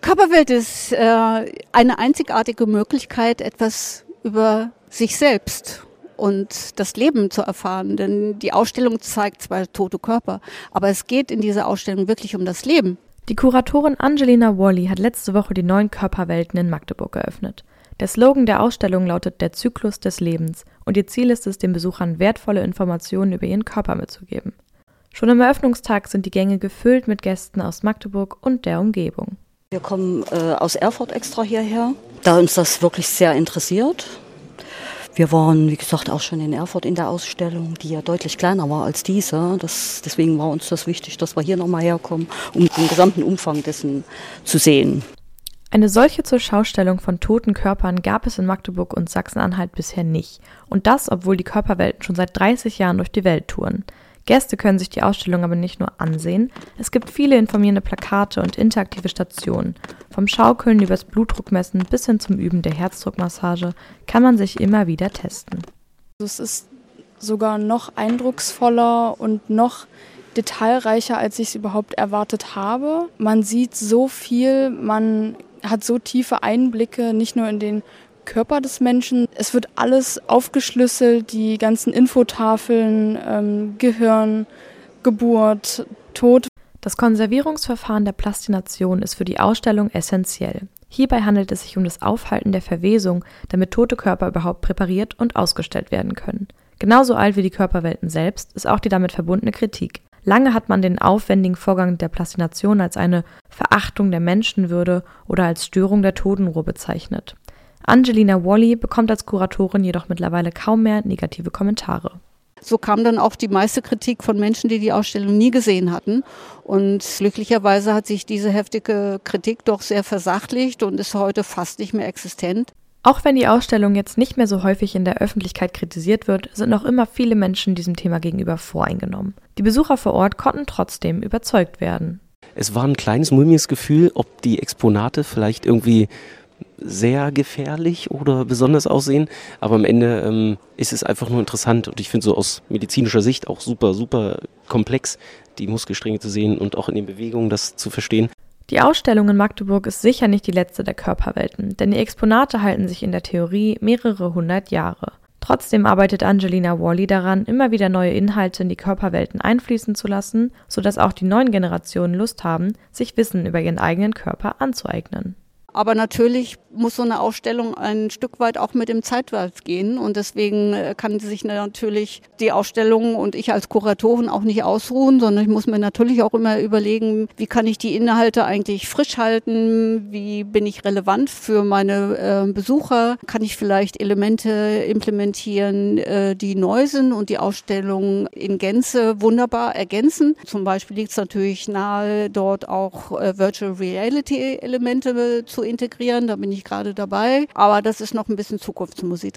Körperwelt ist eine einzigartige Möglichkeit, etwas über sich selbst und das Leben zu erfahren. Denn die Ausstellung zeigt zwar tote Körper, aber es geht in dieser Ausstellung wirklich um das Leben. Die Kuratorin Angelina Wally hat letzte Woche die 9 Körperwelten in Magdeburg eröffnet. Der Slogan der Ausstellung lautet „Der Zyklus des Lebens" und ihr Ziel ist es, den Besuchern wertvolle Informationen über ihren Körper mitzugeben. Schon am Eröffnungstag sind die Gänge gefüllt mit Gästen aus Magdeburg und der Umgebung. Wir kommen aus Erfurt extra hierher, da uns das wirklich sehr interessiert. Wir waren, wie gesagt, auch schon in Erfurt in der Ausstellung, die ja deutlich kleiner war als diese. Deswegen war uns das wichtig, dass wir hier nochmal herkommen, um den gesamten Umfang dessen zu sehen. Eine solche Zurschaustellung von toten Körpern gab es in Magdeburg und Sachsen-Anhalt bisher nicht. Und das, obwohl die Körperwelten schon seit 30 Jahren durch die Welt touren. Gäste können sich die Ausstellung aber nicht nur ansehen, es gibt viele informierende Plakate und interaktive Stationen. Vom Schaukeln übers Blutdruckmessen bis hin zum Üben der Herzdruckmassage kann man sich immer wieder testen. Es ist sogar noch eindrucksvoller und noch detailreicher, als ich es überhaupt erwartet habe. Man sieht so viel, man hat so tiefe Einblicke, nicht nur in den Körper des Menschen. Es wird alles aufgeschlüsselt, die ganzen Infotafeln, Gehirn, Geburt, Tod. Das Konservierungsverfahren der Plastination ist für die Ausstellung essentiell. Hierbei handelt es sich um das Aufhalten der Verwesung, damit tote Körper überhaupt präpariert und ausgestellt werden können. Genauso alt wie die Körperwelten selbst ist auch die damit verbundene Kritik. Lange hat man den aufwendigen Vorgang der Plastination als eine Verachtung der Menschenwürde oder als Störung der Totenruhe bezeichnet. Angelina Wally bekommt als Kuratorin jedoch mittlerweile kaum mehr negative Kommentare. So kam dann auch die meiste Kritik von Menschen, die die Ausstellung nie gesehen hatten. Und glücklicherweise hat sich diese heftige Kritik doch sehr versachlicht und ist heute fast nicht mehr existent. Auch wenn die Ausstellung jetzt nicht mehr so häufig in der Öffentlichkeit kritisiert wird, sind noch immer viele Menschen diesem Thema gegenüber voreingenommen. Die Besucher vor Ort konnten trotzdem überzeugt werden. Es war ein kleines mulmiges Gefühl, ob die Exponate vielleicht irgendwie sehr gefährlich oder besonders aussehen, aber am Ende ist es einfach nur interessant und ich finde so aus medizinischer Sicht auch super, super komplex, die Muskelstränge zu sehen und auch in den Bewegungen das zu verstehen. Die Ausstellung in Magdeburg ist sicher nicht die letzte der Körperwelten, denn die Exponate halten sich in der Theorie mehrere 100 Jahre. Trotzdem arbeitet Angelina Wally daran, immer wieder neue Inhalte in die Körperwelten einfließen zu lassen, sodass auch die neuen Generationen Lust haben, sich Wissen über ihren eigenen Körper anzueignen. Aber natürlich muss so eine Ausstellung ein Stück weit auch mit dem Zeitgeist gehen und deswegen kann sich natürlich die Ausstellung und ich als Kuratorin auch nicht ausruhen, sondern ich muss mir natürlich auch immer überlegen, wie kann ich die Inhalte eigentlich frisch halten, wie bin ich relevant für meine Besucher, kann ich vielleicht Elemente implementieren, die neu sind und die Ausstellung in Gänze wunderbar ergänzen. Zum Beispiel liegt es natürlich nahe, dort auch Virtual Reality Elemente zu integrieren, da bin ich gerade dabei, aber das ist noch ein bisschen Zukunftsmusik.